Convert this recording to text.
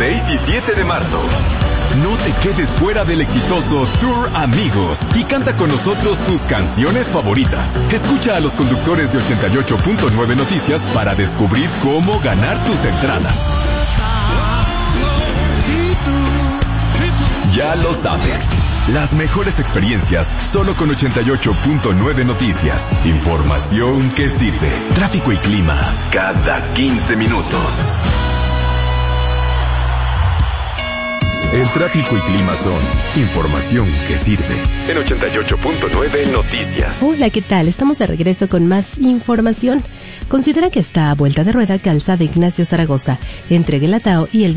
6 y 7 de marzo. No te quedes fuera del exitoso Tour Amigos y canta con nosotros tus canciones favoritas. Escucha a los conductores de 88.9 Noticias para descubrir cómo ganar tus entradas. Ya lo sabes, las mejores experiencias solo con 88.9 Noticias. Información que sirve. Tráfico y clima cada 15 minutos. El tráfico y clima son información que sirve. En 88.9 Noticias. Hola, ¿qué tal? Estamos de regreso con más información. Considera que está a vuelta de rueda Calzada Ignacio Zaragoza, entre Guelatao y el